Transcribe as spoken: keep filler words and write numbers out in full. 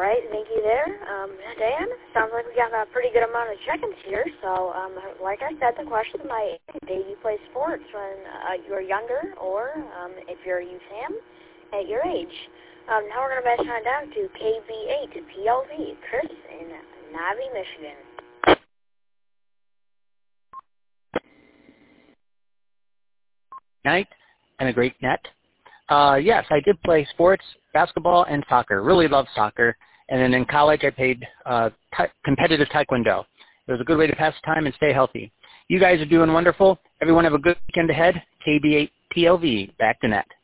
right, thank you there. Um, Dan, sounds like we got a pretty good amount of check-ins here. So, um, like I said, the question tonight is, did you play sports when uh, you were younger, or um, if you're a youth ham, at your age? Um, now we're going to pass time down to K B eight P L V, Chris in Navi, Michigan. Night and a great net. Uh, yes, I did play sports, basketball, and soccer. Really loved soccer. And then in college, I played uh, t- competitive taekwondo. It was a good way to pass time and stay healthy. You guys are doing wonderful. Everyone have a good weekend ahead. K B eight P L V, back to net.